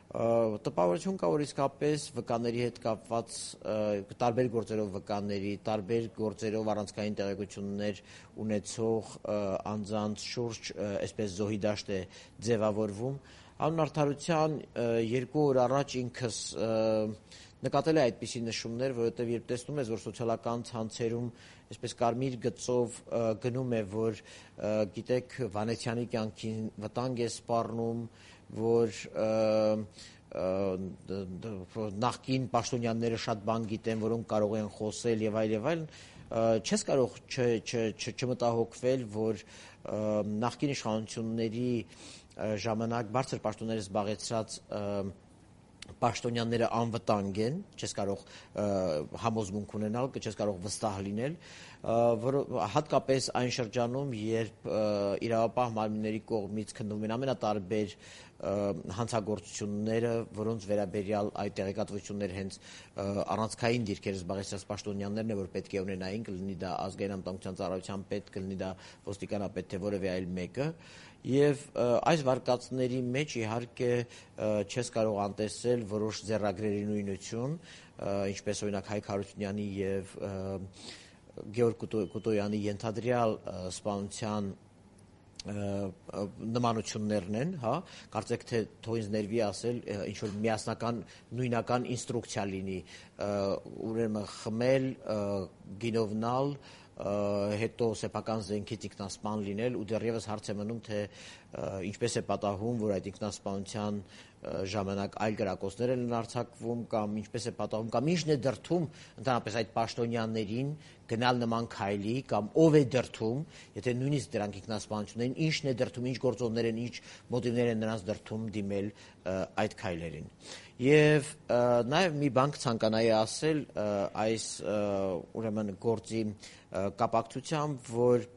Տպավորություն կա, որ իսկապես վկաների հետ կապված տարբեր գործերով վկաների, տարբեր գործերով առանցքային տեղեկություններ ունեցող անձանց շուրջ այսպես զոհի դաշտ է ձևավորվում։ Անուն արդարության 2 օր առաջ ինքս նկատել է այդպիսի նշումներ, որովհետև երբ տեսնում ես, որ սոցիալական ցանցերում այսպես կարմիր գծով գնում է, որ գիտեք Վանեցյանի կյանքին վտանգ է սպառնում, որ նախկին պաշտոնյաները շատ բան գիտեն, որոնք կարող են խոսել եւ այլն, չես կարող չմտահոգվել, որ նախկին իշխանությունների ժամանակ բարձր պաշտոններ զբաղեցրած պաշտոնյաները անվտանգ են, չես կարող համոզմունք ունենալ, չես կարող վստահ լինել, որ հատկապես այն շրջանում, երբ իրավապահ մարմինների կողմից քննվում են ամենատարբեր հանցագործությունները, որոնց վերաբերյալ այդ տեղեկատվությունները հենց առանցքային դիրքեր զբաղեցրած պաշտոնյաներն է, որ պետք է ունենային, կլինի դա ազգային անվտանգության ծառայության պետ, կլինի դա ոստիկանապետ, թե որևէ այլ մեկը, եւ այս վարկածների մեջ իհարկե չես կարող անտեսել որոշ ձեռագրերի նույնություն, ինչպես օրինակ Հայկ Հարությունյանի եւ Գեորգ Կուտոյանի ենթադրյալ սպանության նմանություններն են, հա, կարծեք թե թող ինձ ներվի ասել ինչ որ միասնական նույնական ինստրուկցիա լինի, ուրեմն խմել, գինովնալ, հետո սեփական զենքից ինքնասպան լինել ու դեռևս հարց է մնում, թե ինչպես է պատահում, որ այդ ինքնասպանության ժամանակ այլ կրակոցներ են արձակվում կամ ինչպես է պատահում կամ ինչն է դրդում ընդհանրապես այդ պաշտոնյաներին գնալ նման քայլի կամ ով է դրդում, եթե նույնիսկ դրանք ինքնասպանություն են, ինչն է դրդում, ինչ գործոններ են, ինչ մոտիվներ են նրանց դրդում դիմել այդ քայլերին։ Եվ նաև մի բան կցանկանայի ասել այս ուրեմն գործի կապակցությամբ, որ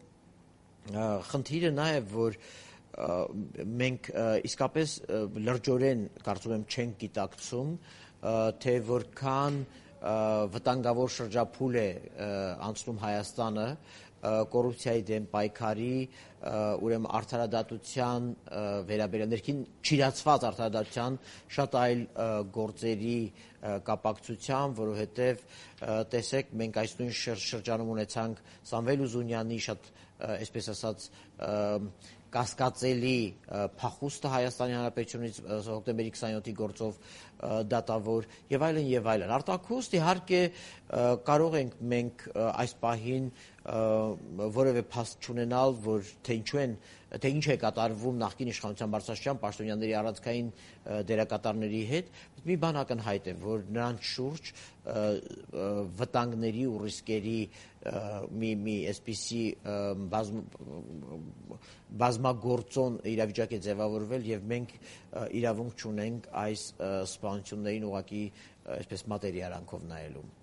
խնդիրը նա է, որ մենք իսկապես լրջորեն կարծում եմ չենք գիտակցում, թե որքան վտանգավոր շրջափուլ է անցնում Հայաստանը կոռուպցիայի դեմ պայքարի, ուրեմն արդարադատության վերաբերյալ ներքին չիրացված արդարադատության շատ այլ գործերի կապակցությամբ, որովհետև տեսեք մենք այս նույն շրջանում ունեցանք Սամվել Ուզունյանի շատ այսպես ասած կասկածելի փախուստը Հայաստանի Հանրապետությունից հոկտեմբերի 27-ի գործով դատավոր եւ այլն եւ այլն։ Արտաքուստ իհարկե կարող ենք մենք այս պահին որևէ փաստ չունենալ, որ թե ինչ է կատարվում նախկին իշխանության բարձրաստիճան պաշտոնյաների առանցքային դերակատարների հետ, մի բան ակնհայտ է, որ նրանց շուրջ վտանգների ու ռիսկերի մի այսպիսի բազմագործոն իրավիճակ է ձևավորվել եւ մենք իրավունք չունենք այս սպանություններին ուղղակի այսպես մատերիալանքով նայելու։